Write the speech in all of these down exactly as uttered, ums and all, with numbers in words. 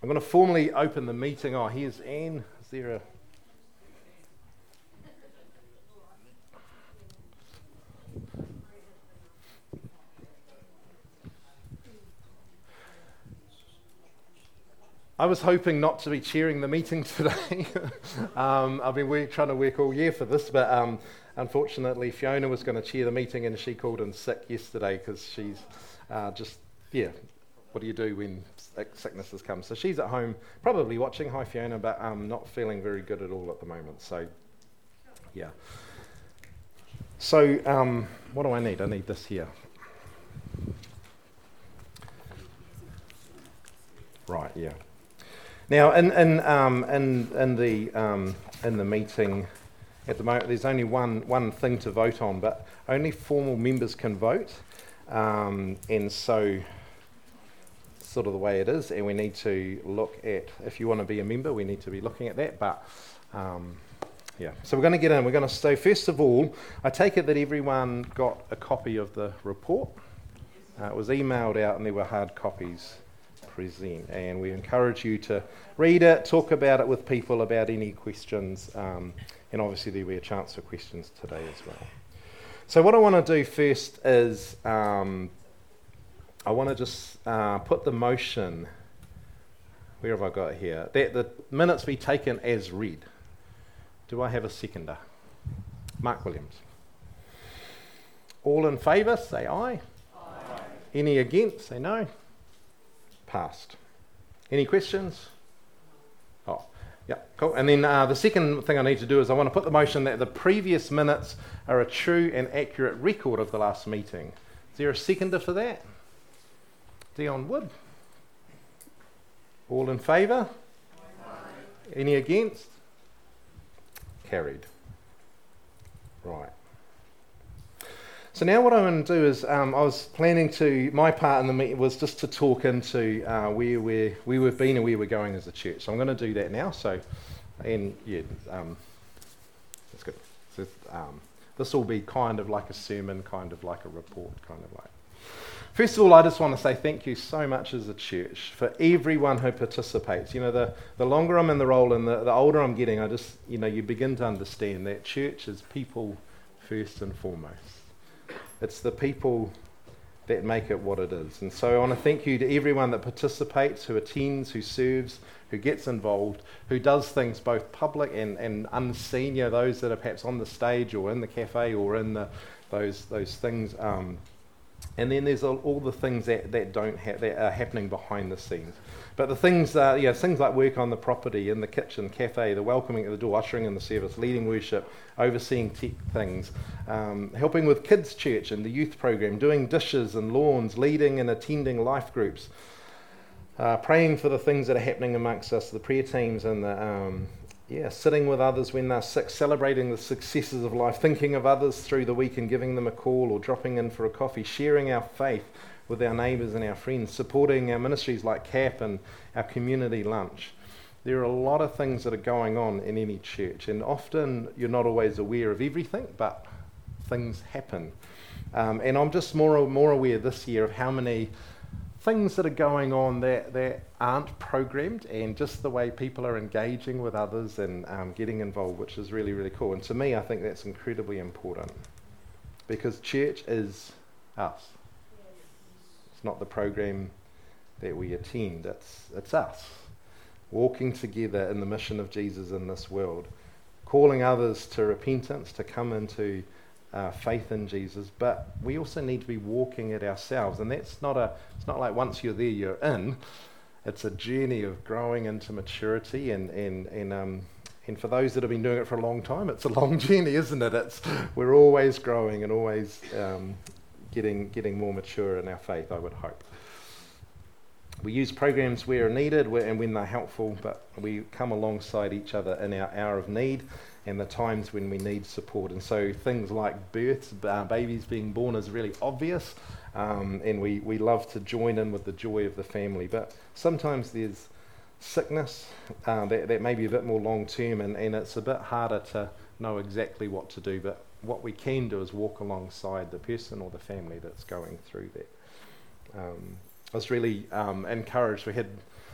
I'm going to formally open the meeting. Oh, here's Anne. Is there a... I was hoping not to be chairing the meeting today. um, I've been work, trying to work all year for this, but um, unfortunately Fiona was going to chair the meeting and she called in sick yesterday because she's uh, just, yeah, what do you do when sicknesses come? So she's at home probably watching. Hi Fiona, but um, not feeling very good at all at the moment. So, yeah. So um, what do I need? I need this here. Right, yeah. Now, in in um, in in the um, in the meeting at the moment, there's only one one thing to vote on, but only formal members can vote, um, and so sort of the way it is. And we need to look at, if you want to be a member, we need to be looking at that. But um, yeah, so we're going to get in. We're going to so first of all, I take it that everyone got a copy of the report. Uh, it was emailed out, and there were hard copies present, and we encourage you to read it, talk about it with people about any questions, um, and obviously there'll be a chance for questions today as well. So what I want to do first is um, I want to just uh, put the motion, where have I got here, that the minutes be taken as read. Do I have a seconder? Mark Williams. All in favour, say aye. Aye. Any against, say no. Passed. Any questions? Oh, yeah, cool. And then uh, the second thing I need to do is I want to put the motion that the previous minutes are a true and accurate record of the last meeting. Is there a seconder for that? Dion Wood. All in favour? Any against? Carried. Right. So now what I'm going to do is, um, I was planning to, my part in the meeting was just to talk into uh, where we're, where we've been and where we're going as a church. So I'm going to do that now. So, and yeah, um, that's good. So, um, this will be kind of like a sermon, kind of like a report, kind of like. First of all, I just want to say thank you so much as a church for everyone who participates. You know, the, the longer I'm in the role and the, the older I'm getting, I just, you know, you begin to understand that church is people first and foremost. It's the people that make it what it is. And so I want to thank you to everyone that participates, who attends, who serves, who gets involved, who does things both public and, and unseen, you know, those that are perhaps on the stage or in the cafe or in the, those those things. Um, and then there's all, all the things that, that don't ha- that are happening behind the scenes. But the things, uh, you know, things like work on the property, in the kitchen, cafe, the welcoming at the door, ushering in the service, leading worship, overseeing tech things, um, helping with kids' church and the youth program, doing dishes and lawns, leading and attending life groups, uh, praying for the things that are happening amongst us, the prayer teams, and the um, yeah, sitting with others when they're sick, celebrating the successes of life, thinking of others through the week and giving them a call or dropping in for a coffee, sharing our faith with our neighbours and our friends, supporting our ministries like C A P and our community lunch. There are a lot of things that are going on in any church, and often you're not always aware of everything, but things happen. Um, and I'm just more more aware this year of how many things that are going on that, that aren't programmed, and just the way people are engaging with others and um, getting involved, which is really, really cool. And to me, I think that's incredibly important, because church is us. Not the program that we attend, it's it's us walking together in the mission of Jesus in this world, calling others to repentance, to come into uh, faith in Jesus. But we also need to be walking it ourselves, and that's not a it's not like once you're there you're in. It's a journey of growing into maturity, and and and um and for those that have been doing it for a long time, it's a long journey, isn't it? It's we're always growing and always um Getting getting more mature in our faith, I would hope. We use programs where needed where, and when they're helpful, but we come alongside each other in our hour of need and the times when we need support. And so things like births, uh, babies being born is really obvious, um, and we, we love to join in with the joy of the family. But sometimes there's sickness uh, that, that may be a bit more long term, and, and it's a bit harder to know exactly what to do. But what we can do is walk alongside the person or the family that's going through that. Um, I was really um, encouraged. We had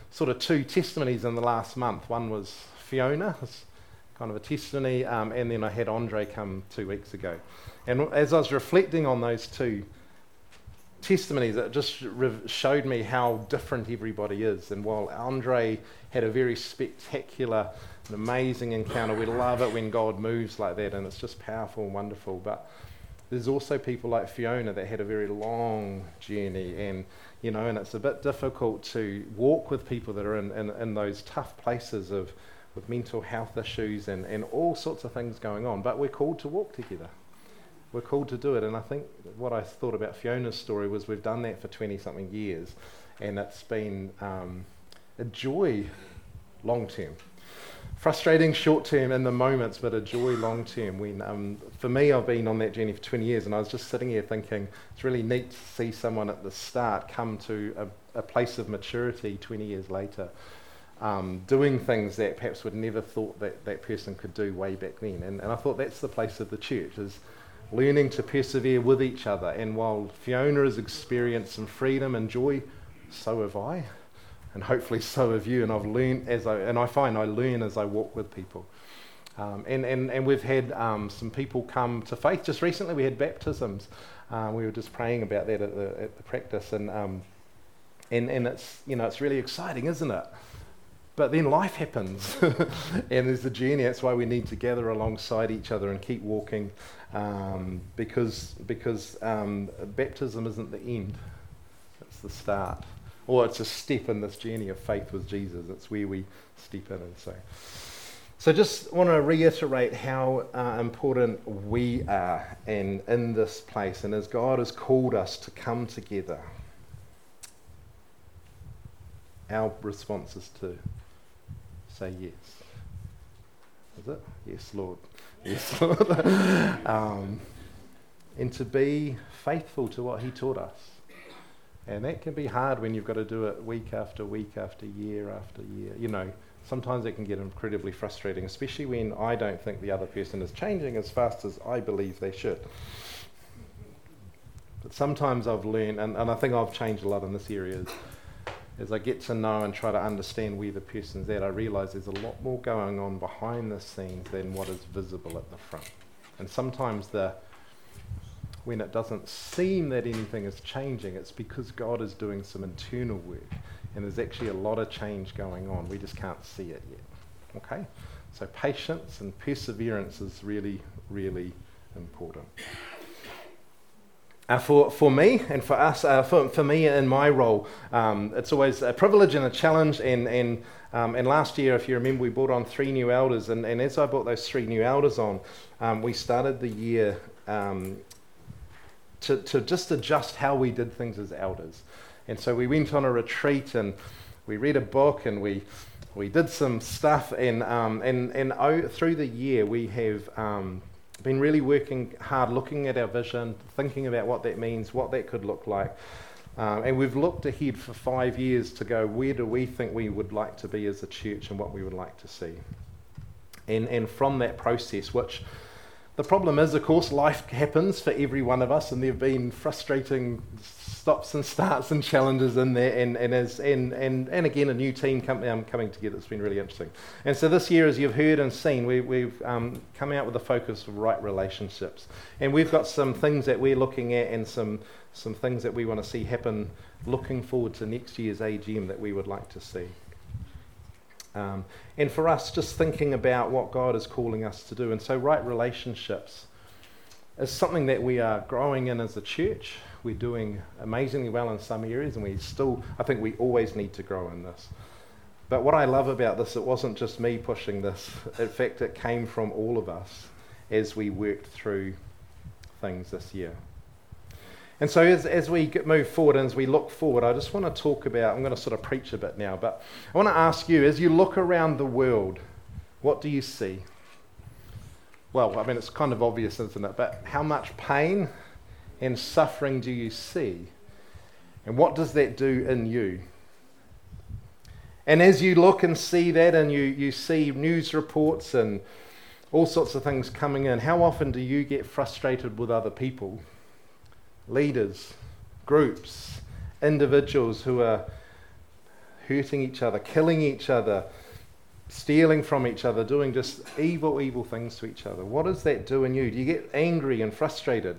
sort of two testimonies in the last month. One was Fiona, it's kind of a testimony, um, and then I had Andre come two weeks ago. And as I was reflecting on those two testimonies, it just re- showed me how different everybody is. And while Andre had a very spectacular, an amazing encounter, we love it when God moves like that, and it's just powerful and wonderful. But there's also people like Fiona that had a very long journey, and you know, and it's a bit difficult to walk with people that are in, in, in those tough places of with mental health issues and, and all sorts of things going on. But we're called to walk together. We're called to do it. And I think what I thought about Fiona's story was we've done that for twenty-something years, and it's been um, a joy long-term. Frustrating short-term in the moments, but a joy long-term. When um, for me, I've been on that journey for twenty years, and I was just sitting here thinking, it's really neat to see someone at the start come to a, a place of maturity twenty years later, um, doing things that perhaps would never thought that that person could do way back then. And, and I thought that's the place of the church, is learning to persevere with each other. And while Fiona has experienced some freedom and joy, so have I. And hopefully so have you. And I've learned as I, and I find I learn as I walk with people. Um, and, and, and we've had um, some people come to faith. Just recently we had baptisms. Um, we were just praying about that at the, at the practice. And, um, and, and it's, you know, it's really exciting, isn't it? But then life happens. And there's a journey. That's why we need to gather alongside each other and keep walking. Um, because, because um, baptism isn't the end. It's the start. Or it's a step in this journey of faith with Jesus. It's where we step in. And so, so just want to reiterate how uh, important we are in, in this place. And as God has called us to come together, our response is to say yes. Is it? Yes, Lord. Yes, Lord. um, and to be faithful to what He taught us. And that can be hard when you've got to do it week after week after year after year. You know, sometimes it can get incredibly frustrating, especially when I don't think the other person is changing as fast as I believe they should. But sometimes I've learned, and, and I think I've changed a lot in this area, as I get to know and try to understand where the person's at, I realise there's a lot more going on behind the scenes than what is visible at the front. And sometimes the when it doesn't seem that anything is changing, it's because God is doing some internal work, and there's actually a lot of change going on. We just can't see it yet. Okay? So patience and perseverance is really, really important. Uh, for, for me and for us, uh, for, for me in my role, um, it's always a privilege and a challenge. And and um, and last year, if you remember, we brought on three new elders. And, and as I brought those three new elders on, um, we started the year um, to, to just adjust how we did things as elders. And so we went on a retreat, and we read a book, and we we did some stuff. And um, and and oh, through the year, we have Um, been really working hard, looking at our vision, thinking about what that means, what that could look like. Um, and we've looked ahead for five years to go, where do we think we would like to be as a church and what we would like to see? And and from that process, which the problem is, of course, life happens for every one of us, and there have been frustrating stops and starts and challenges in there, and and as and and, and again a new team come, um, coming together. It's been really interesting. And so this year, as you've heard and seen, we, we've um, come out with a focus of right relationships, and we've got some things that we're looking at, and some some things that we want to see happen. Looking forward to next year's A G M that we would like to see. Um, and for us, just thinking about what God is calling us to do, and so right relationships is something that we are growing in as a church. We're doing amazingly well in some areas, and we still, I think we always need to grow in this. But what I love about this, it wasn't just me pushing this. In fact, it came from all of us as we worked through things this year. And so as, as we get, move forward and as we look forward, I just want to talk about, I'm going to sort of preach a bit now, but I want to ask you, as you look around the world, what do you see? Well, I mean, it's kind of obvious, isn't it? But how much pain and suffering do you see? And what does that do in you? And as you look and see that, and you, you see news reports and all sorts of things coming in, how often do you get frustrated with other people? Leaders, groups, individuals who are hurting each other, killing each other, stealing from each other, doing just evil, evil things to each other. What does that do in you? Do you get angry and frustrated?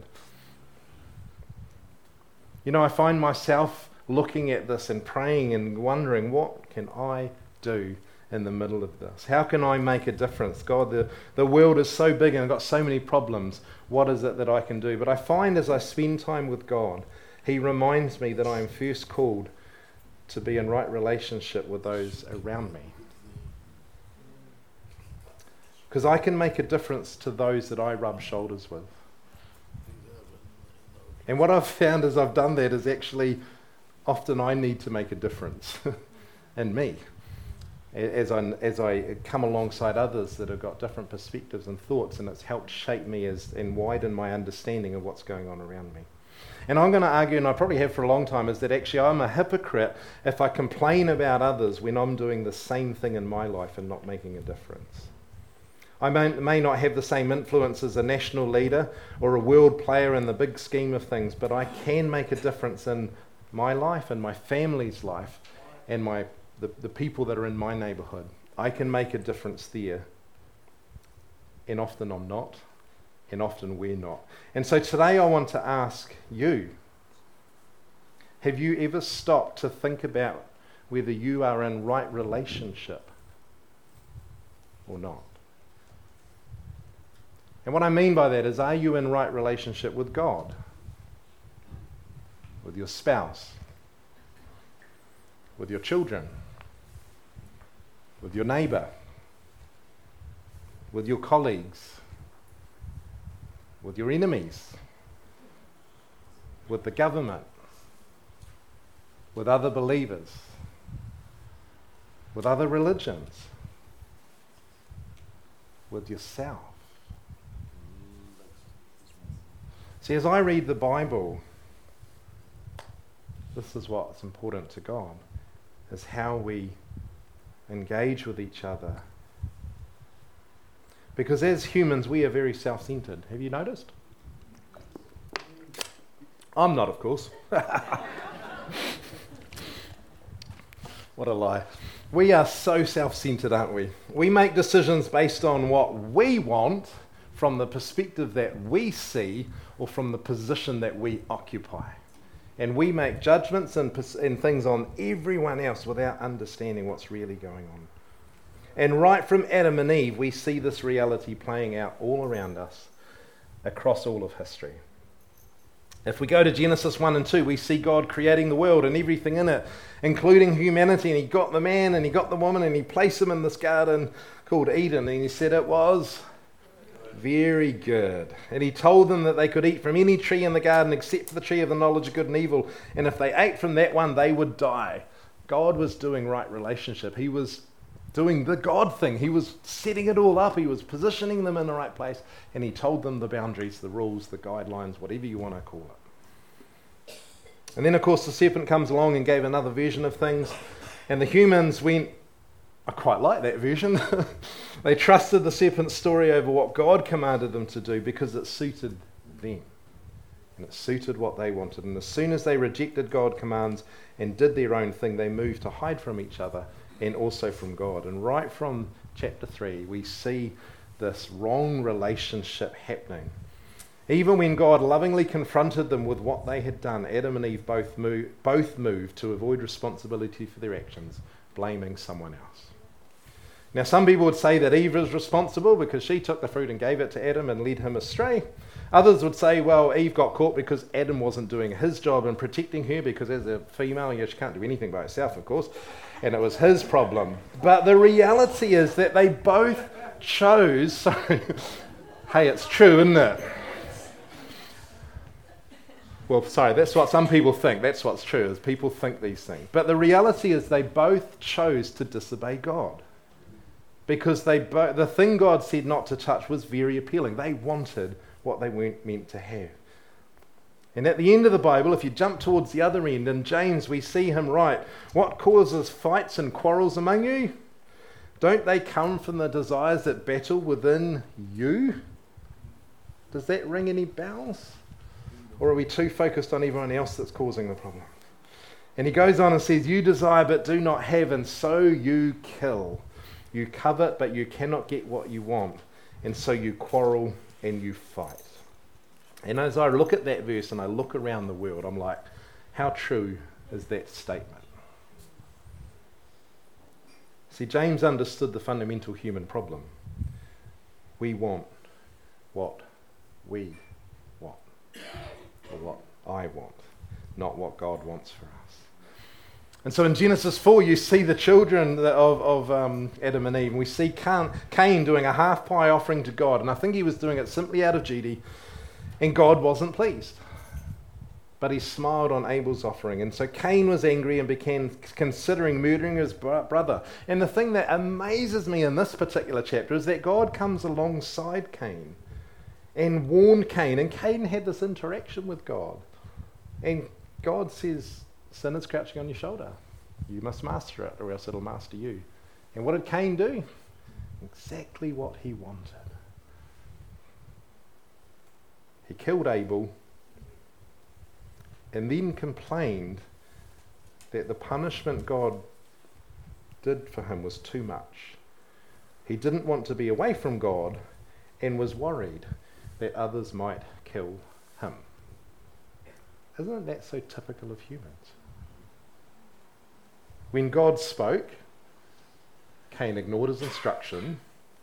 You know, I find myself looking at this and praying and wondering, what can I do in the middle of this? How can I make a difference? God, the, the world is so big and I've got so many problems. What is it that I can do? But I find as I spend time with God, He reminds me that I am first called to be in right relationship with those around me. Because I can make a difference to those that I rub shoulders with. And what I've found as I've done that is actually often I need to make a difference in me. As I, as I come alongside others that have got different perspectives and thoughts, and it's helped shape me as and widen my understanding of what's going on around me. And I'm going to argue, and I probably have for a long time, is that actually I'm a hypocrite if I complain about others when I'm doing the same thing in my life and not making a difference. I may, may not have the same influence as a national leader or a world player in the big scheme of things, but I can make a difference in my life and my family's life and my the, the people that are in my neighbourhood. I can make a difference there. And often I'm not, and often we're not. And so today I want to ask you, have you ever stopped to think about whether you are in right relationship or not? And what I mean by that is, are you in right relationship with God? With your spouse? With your children? With your neighbour? With your colleagues? With your enemies? With the government? With other believers? With other religions? With yourself? See, as I read the Bible, this is what's important to God, is how we engage with each other. Because as humans, we are very self-centered. Have you noticed? I'm not, of course. What a lie. We are so self-centered, aren't we? We make decisions based on what we want, from the perspective that we see, or from the position that we occupy. And we make judgments and, and things on everyone else without understanding what's really going on. And right from Adam and Eve, we see this reality playing out all around us, across all of history. If we go to Genesis one and two, we see God creating the world and everything in it, including humanity. And He got the man and He got the woman and He placed them in this garden called Eden. And He said it was very good. And He told them that they could eat from any tree in the garden except for the tree of the knowledge of good and evil. And if they ate from that one, they would die. God was doing right relationship. He was doing the God thing. He was setting it all up. He was positioning them in the right place. And He told them the boundaries, the rules, the guidelines, whatever you want to call it. And then, of course, the serpent comes along and gave another version of things. And the humans went, I quite like that version. They trusted the serpent's story over what God commanded them to do because it suited them. And it suited what they wanted. And as soon as they rejected God's commands and did their own thing, they moved to hide from each other and also from God. And right from chapter three, we see this wrong relationship happening. Even when God lovingly confronted them with what they had done, Adam and Eve both moved, both moved to avoid responsibility for their actions, blaming someone else. Now, some people would say that Eve is responsible because she took the fruit and gave it to Adam and led him astray. Others would say, well, Eve got caught because Adam wasn't doing his job in protecting her, because as a female, you know, she can't do anything by herself, of course, and it was his problem. But the reality is that they both chose, so, hey, it's true, isn't it? Well, sorry, that's what some people think. That's what's true, is people think these things. But the reality is they both chose to disobey God. Because they bo- the thing God said not to touch was very appealing. They wanted what they weren't meant to have. And at the end of the Bible, if you jump towards the other end, in James we see him write, what causes fights and quarrels among you? Don't they come from the desires that battle within you? Does that ring any bells? Or are we too focused on everyone else that's causing the problem? And he goes on and says, you desire but do not have, and so you kill. You covet but you cannot get what you want, and so you quarrel and you fight. And as I look at that verse and I look around the world, I'm like, how true is that statement? See, James understood the fundamental human problem. We want what we want, or what I want, not what God wants for us. And so in Genesis four, you see the children of, of um, Adam and Eve. And we see Cain, Cain doing a half pie offering to God. And I think he was doing it simply out of duty. And God wasn't pleased. But he smiled on Abel's offering. And so Cain was angry and began considering murdering his bro- brother. And the thing that amazes me in this particular chapter is that God comes alongside Cain and warned Cain. And Cain had this interaction with God. And God says, sin is crouching on your shoulder. You must master it, or else it'll master you. And what did Cain do? Exactly what he wanted. He killed Abel and then complained that the punishment God did for him was too much. He didn't want to be away from God and was worried that others might kill him. Isn't that so typical of humans? When God spoke, Cain ignored his instruction,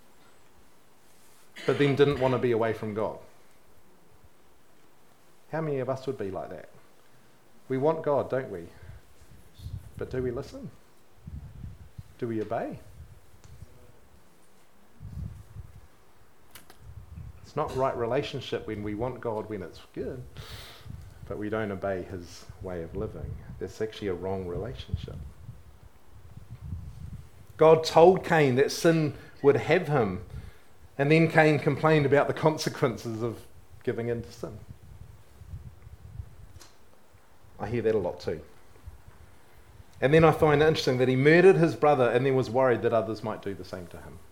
but then didn't want to be away from God. How many of us would be like that? We want God, don't we? But do we listen? Do we obey? It's not right relationship when we want God when it's good, but we don't obey his way of living. It's actually a wrong relationship. God told Cain that sin would have him, and then Cain complained about the consequences of giving in to sin. I hear that a lot too. And then I find it interesting that he murdered his brother and then was worried that others might do the same to him.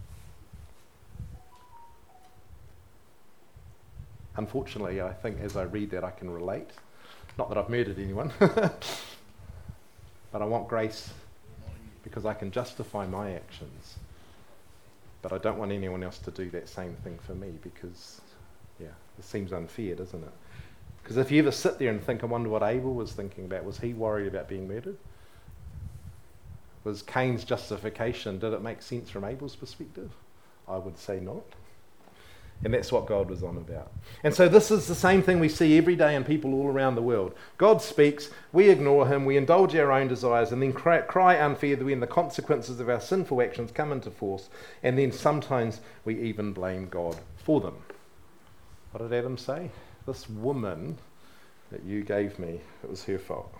Unfortunately, I think as I read that I can relate. Not that I've murdered anyone, but I want grace because I can justify my actions. But I don't want anyone else to do that same thing for me because, yeah, it seems unfair, doesn't it? Because if you ever sit there and think, I wonder what Abel was thinking about. Was he worried about being murdered? Was Cain's justification, did it make sense from Abel's perspective? I would say not. And that's what God was on about. And so this is the same thing we see every day in people all around the world. God speaks, we ignore him, we indulge our own desires, and then cry, cry unfairly when the consequences of our sinful actions come into force, and then sometimes we even blame God for them. What did Adam say? This woman that you gave me, it was her fault.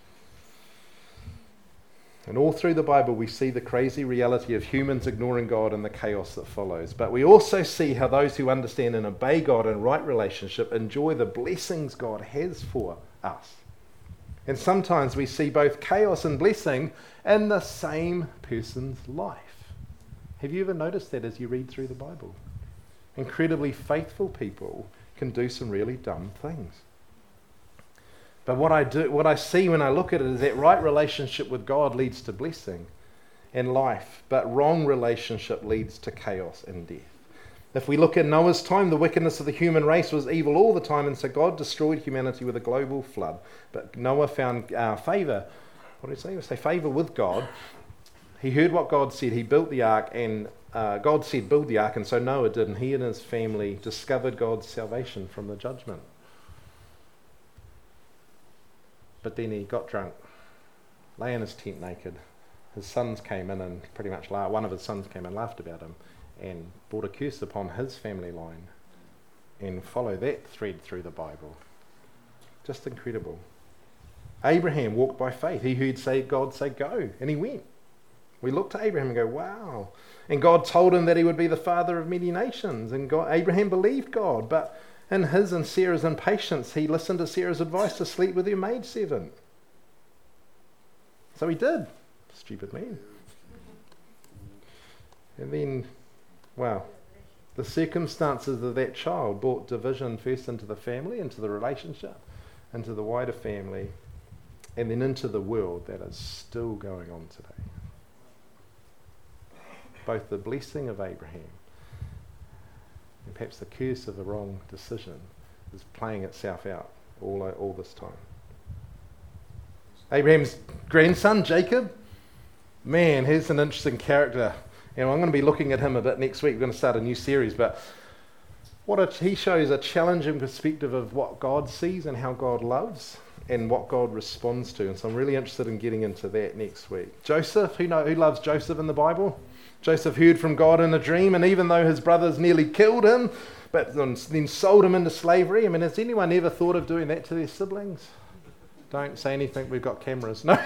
And all through the Bible, we see the crazy reality of humans ignoring God and the chaos that follows. But we also see how those who understand and obey God in right relationship enjoy the blessings God has for us. And sometimes we see both chaos and blessing in the same person's life. Have you ever noticed that as you read through the Bible? Incredibly faithful people can do some really dumb things. But what I do, what I see when I look at it is that right relationship with God leads to blessing and life, but wrong relationship leads to chaos and death. If we look at Noah's time, the wickedness of the human race was evil all the time, and so God destroyed humanity with a global flood. But Noah found uh, favour, what did he say? He say favour with God. He heard what God said, he built the ark, and uh, God said build the ark, and so Noah did, and he and his family discovered God's salvation from the judgment. But then he got drunk, lay in his tent naked. His sons came in and pretty much, la- one of his sons came and laughed about him and brought a curse upon his family line. And follow that thread through the Bible. Just incredible. Abraham walked by faith. He heard say God say go, and he went. We look to Abraham and go, wow. And God told him that he would be the father of many nations. And God, Abraham believed God, but in his and Sarah's impatience, he listened to Sarah's advice to sleep with her maidservant. So he did. Stupid man. And then, wow, the circumstances of that child brought division first into the family, into the relationship, into the wider family. and then into the world that is still going on today. Both the blessing of Abraham and perhaps the curse of a wrong decision is playing itself out all, all this time. Abraham's grandson, Jacob, man, he's an interesting character. You know, I'm going to be looking at him a bit next week. We're going to start a new series, but what a, he shows a challenging perspective of what God sees and how God loves and what God responds to. And so I'm really interested in getting into that next week. Joseph, who know who loves Joseph in the Bible? Joseph heard from God in a dream, and even though his brothers nearly killed him, but then sold him into slavery. I mean, has anyone ever thought of doing that to their siblings? Don't say anything, we've got cameras. No.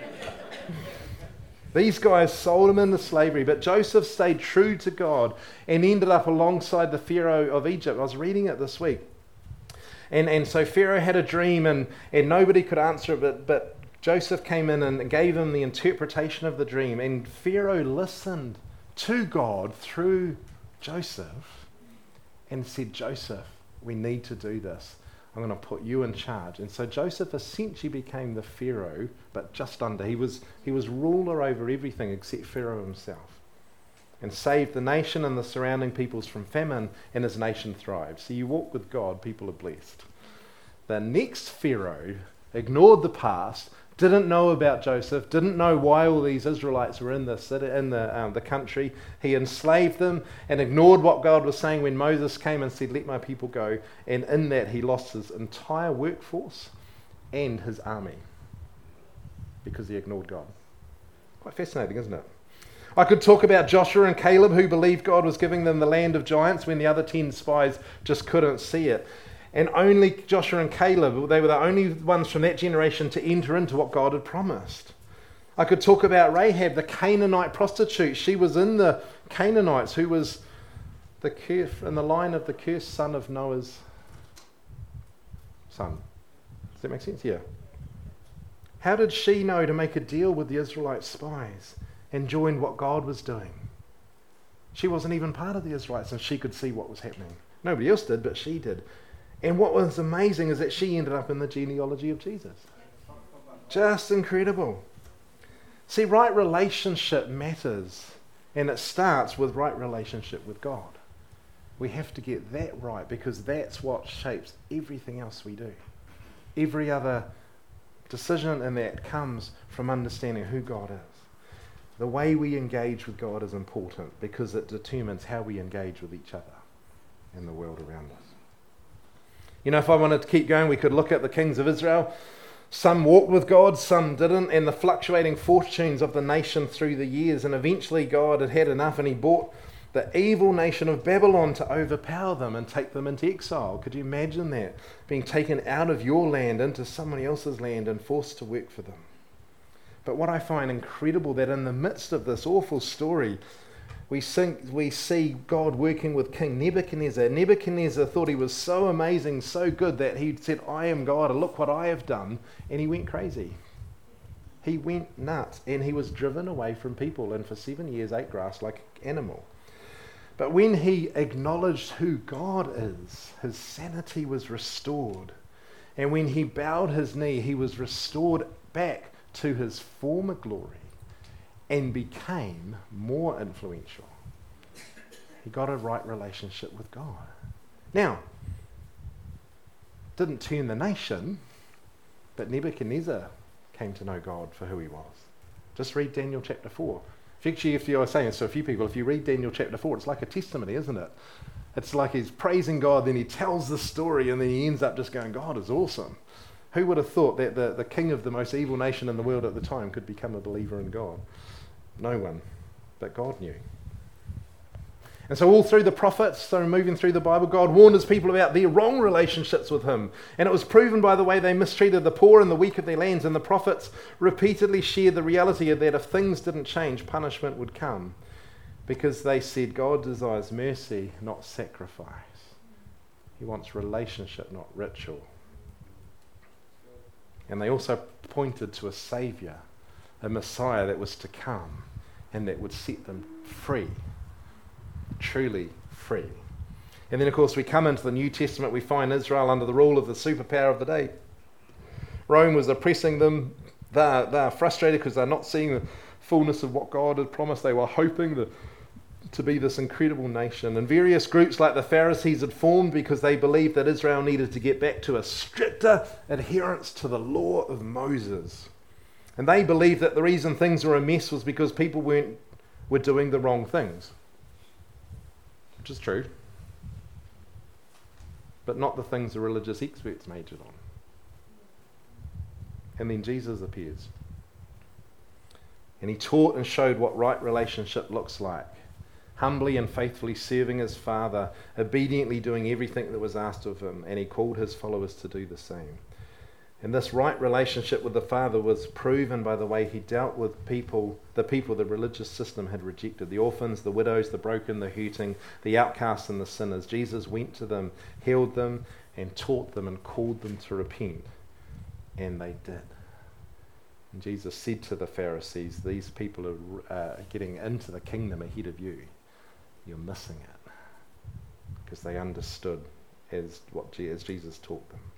These guys sold him into slavery, but Joseph stayed true to God and ended up alongside the Pharaoh of Egypt. I was reading it this week. And and so Pharaoh had a dream, and, and nobody could answer it, but, but Joseph came in and gave him the interpretation of the dream. And Pharaoh listened to God through Joseph and said, Joseph, we need to do this. I'm going to put you in charge. And so Joseph essentially became the Pharaoh, but just under. He was he was ruler over everything except Pharaoh himself, and saved the nation and the surrounding peoples from famine, and his nation thrived. So you walk with God, people are blessed. The next Pharaoh ignored the past, didn't know about Joseph, didn't know why all these Israelites were in the city, in the um, the country. He enslaved them and ignored what God was saying when Moses came and said, let my people go. And in that he lost his entire workforce and his army because he ignored God. Quite fascinating, isn't it? I could talk about Joshua and Caleb, who believed God was giving them the land of giants when the other ten spies just couldn't see it. And only Joshua and Caleb, they were the only ones from that generation to enter into what God had promised. I could talk about Rahab, the Canaanite prostitute. She was in the Canaanites, who was the curse, in the line of the cursed son of Noah's son. Does that make sense? Yeah. How did she know to make a deal with the Israelite spies and join what God was doing? She wasn't even part of the Israelites, and she could see what was happening. Nobody else did, but she did. And what was amazing is that she ended up in the genealogy of Jesus. Just incredible. See, right relationship matters, and it starts with right relationship with God. We have to get that right, because that's what shapes everything else we do. Every other decision in that comes from understanding who God is. The way we engage with God is important because it determines how we engage with each other and the world around us. You know, if I wanted to keep going, we could look at the kings of Israel. Some walked with God, some didn't, and the fluctuating fortunes of the nation through the years. And eventually God had had enough, and he brought the evil nation of Babylon to overpower them and take them into exile. Could you imagine that? Being taken out of your land into somebody else's land and forced to work for them. But what I find incredible, that in the midst of this awful story, We, think, we see God working with King Nebuchadnezzar. Nebuchadnezzar thought he was so amazing, so good, that he said, I am God, and look what I have done. And he went crazy. He went nuts, and he was driven away from people, and for seven years ate grass like an animal. But when he acknowledged who God is, his sanity was restored. And when he bowed his knee, he was restored back to his former glory and became more influential. He got a right relationship with God. Now, didn't turn the nation, but Nebuchadnezzar came to know God for who he was. Just read Daniel chapter four. Actually, if you're saying so, a few people, if you read Daniel chapter four, it's like a testimony, isn't it? It's like he's praising God, then he tells the story, and then he ends up just going, God is awesome. Who would have thought that the, the king of the most evil nation in the world at the time could become a believer in God? No one, but God knew. And so all through the prophets, so moving through the Bible, God warned his people about their wrong relationships with him. And it was proven by the way they mistreated the poor and the weak of their lands. And the prophets repeatedly shared the reality of that if things didn't change, punishment would come. Because they said God desires mercy, not sacrifice. He wants relationship, not ritual. And they also pointed to a Saviour, a Messiah that was to come and that would set them free, truly free. And then, of course, we come into the New Testament, we find Israel under the rule of the superpower of the day, Rome was oppressing them. They're, they're frustrated because they're not seeing the fullness of what God had promised. They were hoping to, to be this incredible nation. And various groups like the Pharisees had formed because they believed that Israel needed to get back to a stricter adherence to the law of Moses. And they believed that the reason things were a mess was because people weren't were doing the wrong things. Which is true. But not the things the religious experts majored on. And then Jesus appears. And he taught and showed what right relationship looks like. Humbly and faithfully serving his Father, obediently doing everything that was asked of him, and he called his followers to do the same. And this right relationship with the Father was proven by the way he dealt with people, the people the religious system had rejected, the orphans, the widows, the broken, the hurting, the outcasts and the sinners. Jesus went to them, healed them, and taught them and called them to repent. And they did. And Jesus said to the Pharisees, these people are uh, getting into the kingdom ahead of you. You're missing it. Because they understood as what as Jesus taught them.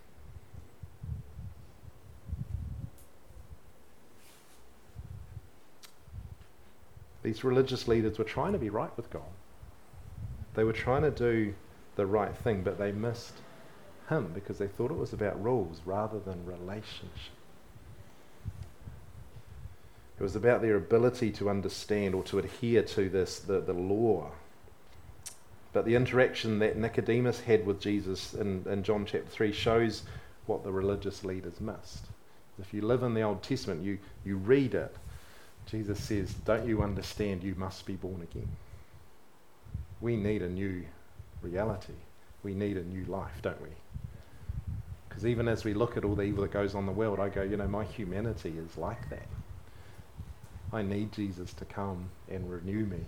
These religious leaders were trying to be right with God. They were trying to do the right thing, but they missed him because they thought it was about rules rather than relationship. It was about their ability to understand or to adhere to this, the, the law. But the interaction that Nicodemus had with Jesus in, in John chapter three shows what the religious leaders missed. If you live in the Old Testament, you, you read it, Jesus says, don't you understand you must be born again? We need a new reality. We need a new life, don't we? Because even as we look at all the evil that goes on in the world, I go, you know, my humanity is like that. I need Jesus to come and renew me.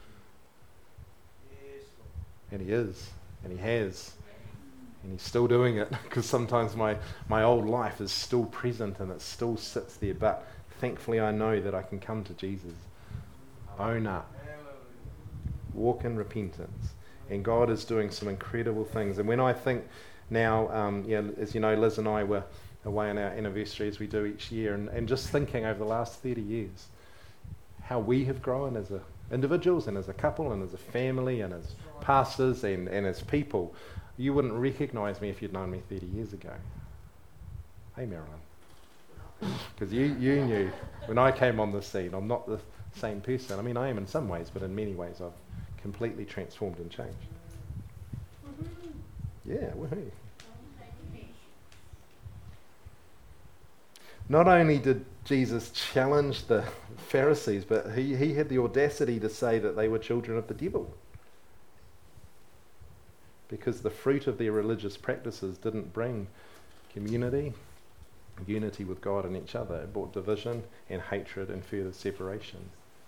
Yes. And he is, and he has, and he's still doing it, because sometimes my, my old life is still present and it still sits there, but thankfully I know that I can come to Jesus, own up, walk in repentance, and God is doing some incredible things. And when I think now, um, you know, as you know, Liz and I were away on our anniversary as we do each year, and, and just thinking over the last thirty years, how we have grown as a, individuals and as a couple and as a family and as pastors and, and as people. You wouldn't recognise me if you'd known me thirty years ago. Hey, Marilyn. Because you, you knew when I came on the scene, I'm not the same person. I mean, I am in some ways, but in many ways I've completely transformed and changed. Woohoo. Yeah, woohoo. Not only did Jesus challenge the Pharisees, but he, he had the audacity to say that they were children of the devil. Because the fruit of their religious practices didn't bring community, unity with God and each other. It brought division and hatred and further separation,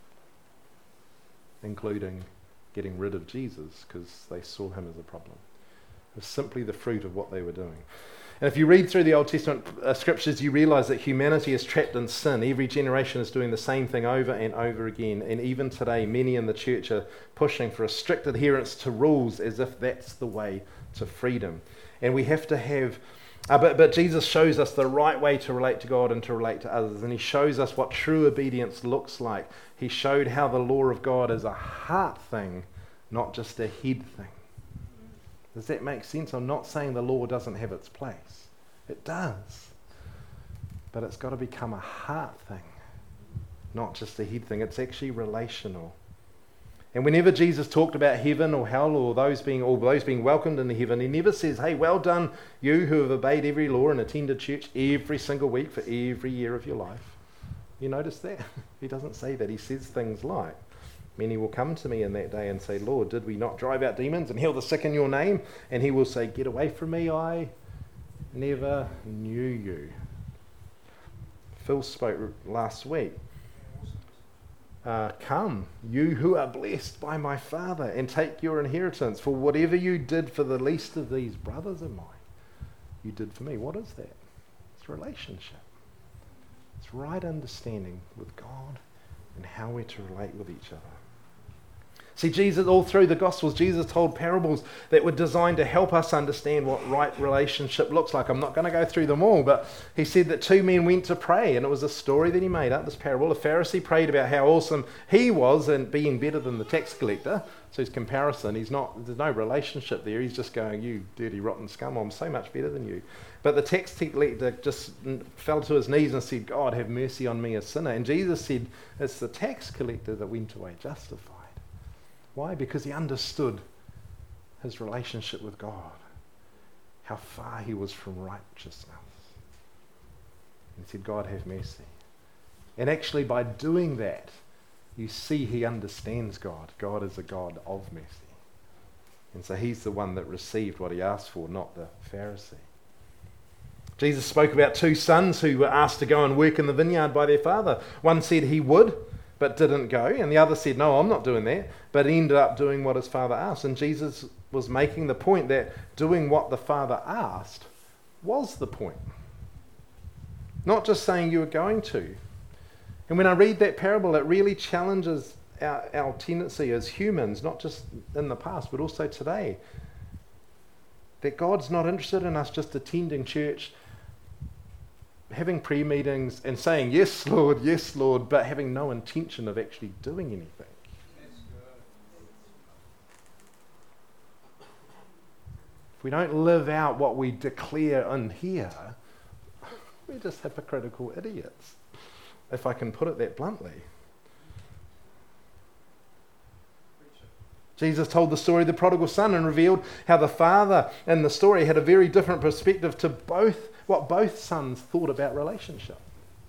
including getting rid of Jesus because they saw him as a problem. It was simply the fruit of what they were doing. And if you read through the Old Testament uh, scriptures, you realize that humanity is trapped in sin. Every generation is doing the same thing over and over again. And even today, many in the church are pushing for a strict adherence to rules as if that's the way to freedom. And we have to have, uh, but, but Jesus shows us the right way to relate to God and to relate to others. And he shows us what true obedience looks like. He showed how the law of God is a heart thing, not just a head thing. Does that make sense? I'm not saying the law doesn't have its place. It does. But it's got to become a heart thing, not just a head thing. It's actually relational. And whenever Jesus talked about heaven or hell or those being or those being welcomed into heaven, he never says, hey, well done, you who have obeyed every law and attended church every single week for every year of your life. You notice that? He doesn't say that. He says things like, many will come to me in that day and say, Lord, did we not drive out demons and heal the sick in your name? And he will say, get away from me, I never knew you. Phil spoke last week. Uh, come, you who are blessed by my Father, and take your inheritance. For whatever you did for the least of these brothers of mine, you did for me. What is that? It's relationship. It's right understanding with God and how we're to relate with each other. See, Jesus, all through the Gospels, Jesus told parables that were designed to help us understand what right relationship looks like. I'm not going to go through them all, but he said that two men went to pray, and it was a story that he made up, this parable. A Pharisee prayed about how awesome he was and being better than the tax collector. So his comparison, he's not, there's no relationship there. He's just going, you dirty, rotten scum, I'm so much better than you. But the tax collector just fell to his knees and said, God, have mercy on me, a sinner. And Jesus said, it's the tax collector that went away justified. Why? Because he understood his relationship with God, how far he was from righteousness. And he said, God, have mercy. And actually by doing that, you see he understands God. God is a God of mercy. And so he's the one that received what he asked for, not the Pharisee. Jesus spoke about two sons who were asked to go and work in the vineyard by their father. One said he would, but didn't go. And the other said, no, I'm not doing that. But he ended up doing what his father asked. And Jesus was making the point that doing what the father asked was the point. Not just saying you were going to. And when I read that parable, it really challenges our, our tendency as humans, not just in the past, but also today, that God's not interested in us just attending church, having prayer meetings and saying, yes, Lord, yes, Lord, but having no intention of actually doing anything. If we don't live out what we declare in here, we're just hypocritical idiots, if I can put it that bluntly. Jesus told the story of the prodigal son and revealed how the father in the story had a very different perspective to both what both sons thought about relationship.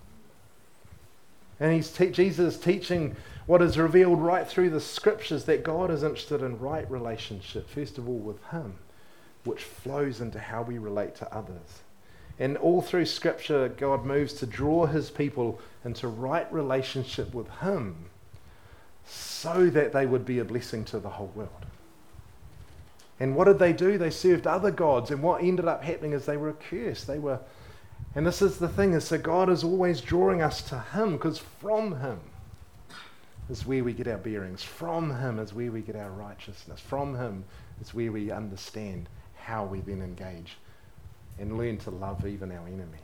And he's te- Jesus is teaching what is revealed right through the scriptures, that God is interested in right relationship, first of all with him, which flows into how we relate to others. And all through scripture, God moves to draw his people into right relationship with him, so that they would be a blessing to the whole world. And what did they do? They served other gods, and what ended up happening is they were accursed. They were, and this is the thing, is so God is always drawing us to him, because from him is where we get our bearings. From him is where we get our righteousness. From him is where we understand how we then engage and learn to love even our enemies.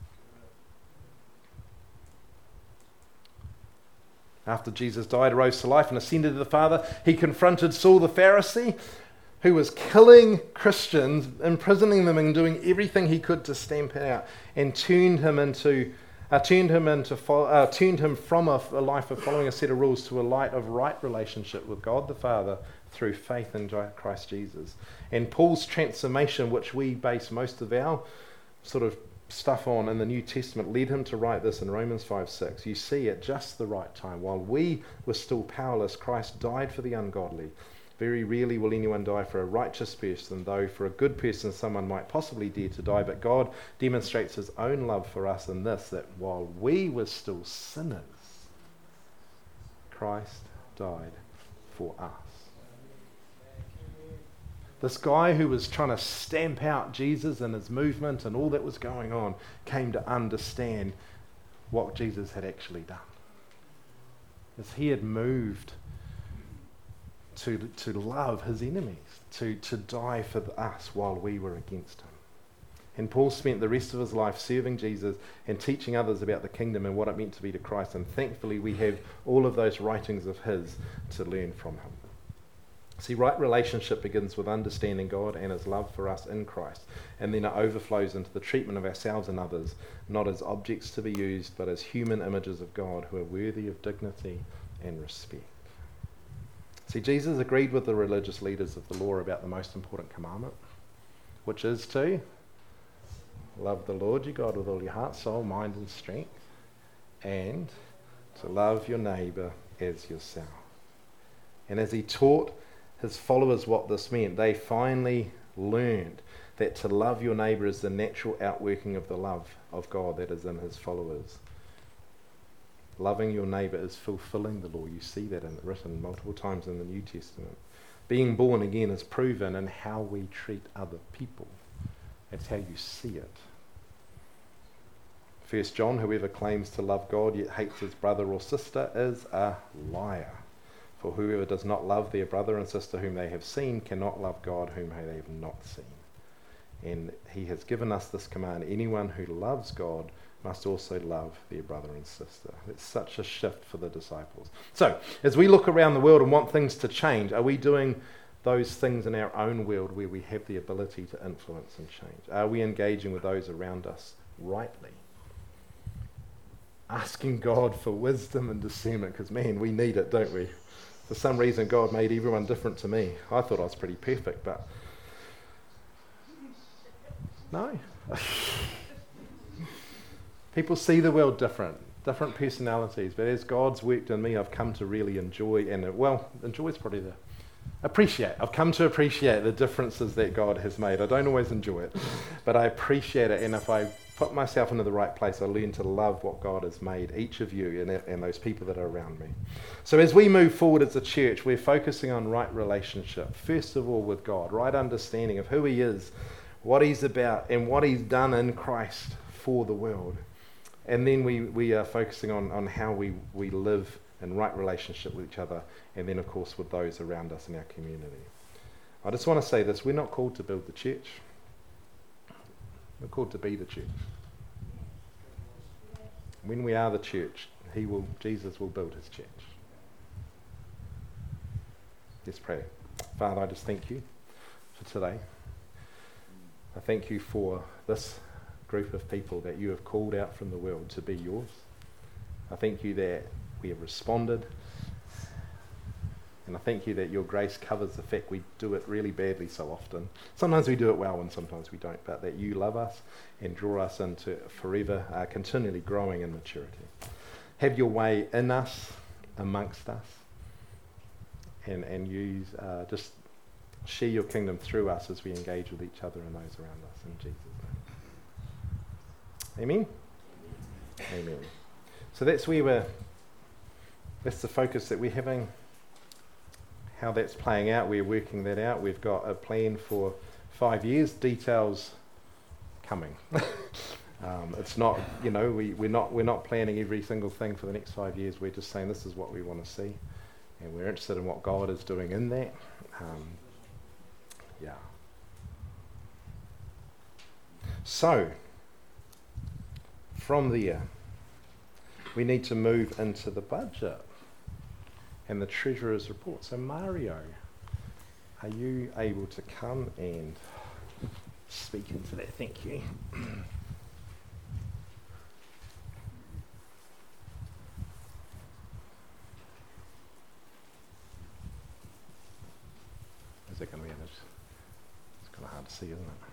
After Jesus died, rose to life, and ascended to the Father, he confronted Saul the Pharisee, who was killing Christians, imprisoning them, and doing everything he could to stamp it out, and turned him into, uh, turned him into, fo- uh, turned him from a, a life of following a set of rules to a life of right relationship with God the Father through faith in Christ Jesus. And Paul's transformation, which we base most of our sort of stuff on in the New Testament, led him to write this in Romans five six. You see, at just the right time, while we were still powerless, Christ died for the ungodly. Very rarely will anyone die for a righteous person, though for a good person someone might possibly dare to die. But God demonstrates his own love for us in this, that while we were still sinners, Christ died for us. This guy who was trying to stamp out Jesus and his movement and all that was going on came to understand what Jesus had actually done. As he had moved to, to love his enemies, to, to die for us while we were against him. And Paul spent the rest of his life serving Jesus and teaching others about the kingdom and what it meant to be to Christ. And thankfully we have all of those writings of his to learn from him. See, right relationship begins with understanding God and his love for us in Christ, and then it overflows into the treatment of ourselves and others, not as objects to be used, but as human images of God who are worthy of dignity and respect. See, Jesus agreed with the religious leaders of the law about the most important commandment, which is to love the Lord your God with all your heart, soul, mind, and strength, and to love your neighbour as yourself. And as he taught his followers what this meant, they finally learned that to love your neighbour is the natural outworking of the love of God that is in his followers. Loving your neighbour is fulfilling the law. You see that in, written multiple times in the New Testament. Being born again is proven in how we treat other people. That's how you see it. First John, whoever claims to love God yet hates his brother or sister is a liar. For whoever does not love their brother and sister whom they have seen cannot love God whom they have not seen. And he has given us this command: anyone who loves God must also love their brother and sister. It's such a shift for the disciples. So, as we look around the world and want things to change, are we doing those things in our own world where we have the ability to influence and change? Are we engaging with those around us rightly? Asking God for wisdom and discernment, because man, we need it, don't we? For some reason, God made everyone different to me. I thought I was pretty perfect, but no. People see the world different, different personalities, but as God's worked in me, I've come to really enjoy, and well, enjoy is probably the, appreciate. I've come to appreciate the differences that God has made. I don't always enjoy it, but I appreciate it, and if I put myself into the right place, I learn to love what God has made, each of you and, and those people that are around me. So as we move forward as a church, we're focusing on right relationship, first of all with God, right understanding of who he is, what he's about, and what he's done in Christ for the world. And then we, we are focusing on, on how we, we live in right relationship with each other, and then of course with those around us in our community. I just want to say this: we're not called to build the church. We're called to be the church. When we are the church, he will, Jesus will build his church. Let's pray. Father, I just thank you for today. I thank you for this group of people that you have called out from the world to be yours. I thank you that we have responded. And I thank you that your grace covers the fact we do it really badly so often. Sometimes we do it well and sometimes we don't, but that you love us and draw us into forever, uh, continually growing in maturity. Have your way in us, amongst us, and, and use, uh, just share your kingdom through us as we engage with each other and those around us. In Jesus' name. Amen? Amen. So that's where we're, that's the focus that we're having. How that's playing out, we're working that out. We've got a plan for five years, details coming. um, it's not, you know, we, we're not we're not planning every single thing for the next five years. We're just saying this is what we want to see, and we're interested in what God is doing in that. Um, yeah. So, from there, we need to move into the budget and the Treasurer's report. So Mario, are you able to come and speak into that? Thank you. Is it going to be an, it's kind of hard to see, isn't it?